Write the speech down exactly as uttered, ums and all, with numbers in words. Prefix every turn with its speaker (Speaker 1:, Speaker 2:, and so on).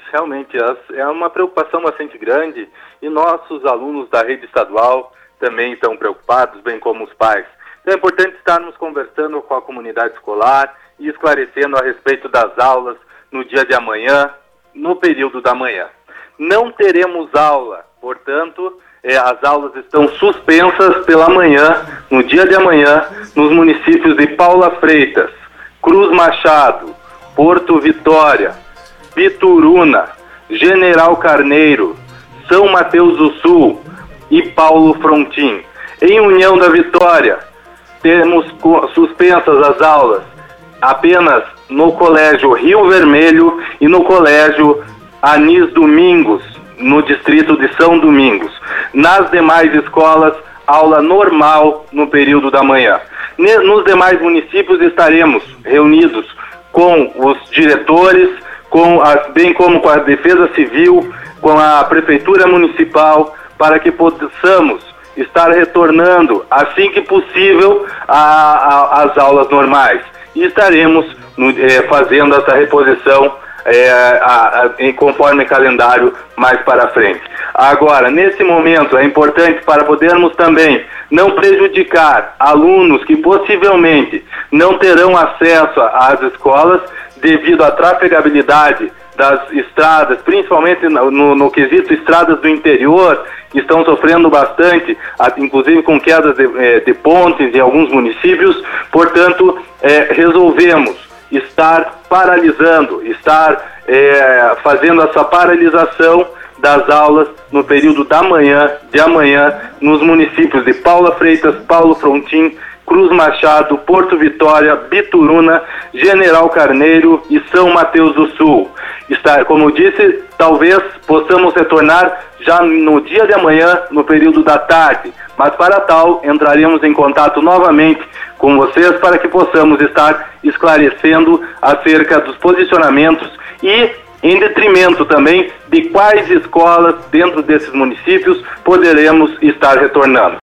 Speaker 1: realmente é uma preocupação bastante grande e nossos alunos da rede estadual também estão preocupados, bem como os pais. Então é importante estarmos conversando com a comunidade escolar e esclarecendo a respeito das aulas no dia de amanhã, no período da manhã. Não teremos aula, portanto, é, as aulas estão suspensas pela manhã, no dia de amanhã, nos municípios de Paula Freitas, Cruz Machado, Porto Vitória, Bituruna, General Carneiro, São Mateus do Sul e Paulo Frontin. Em União da Vitória, temos suspensas as aulas apenas no Colégio Rio Vermelho e no Colégio Anis Domingos, no distrito de São Domingos. Nas demais escolas, aula normal no período da manhã. Nos demais municípios estaremos reunidos com os diretores, com a, bem como com a Defesa Civil, com a Prefeitura Municipal, para que possamos estar retornando, assim que possível, às aulas normais. E estaremos no, eh, fazendo essa reposição é, a, a, conforme calendário mais para frente. Agora, nesse momento, é importante para podermos também não prejudicar alunos que possivelmente não terão acesso às escolas devido à trafegabilidade das estradas, principalmente no, no, no quesito estradas do interior, que estão sofrendo bastante, inclusive com quedas de, de pontes em alguns municípios. Portanto, é, resolvemos estar paralisando, estar é, fazendo essa paralisação das aulas no período da manhã, de amanhã, nos municípios de Paula Freitas, Paulo Frontin, Cruz Machado, Porto Vitória, Bituruna, General Carneiro e São Mateus do Sul. Está, como eu disse, talvez possamos retornar já no dia de amanhã, no período da tarde, mas para tal entraremos em contato novamente com vocês para que possamos estar esclarecendo acerca dos posicionamentos e em detrimento também de quais escolas dentro desses municípios poderemos estar retornando.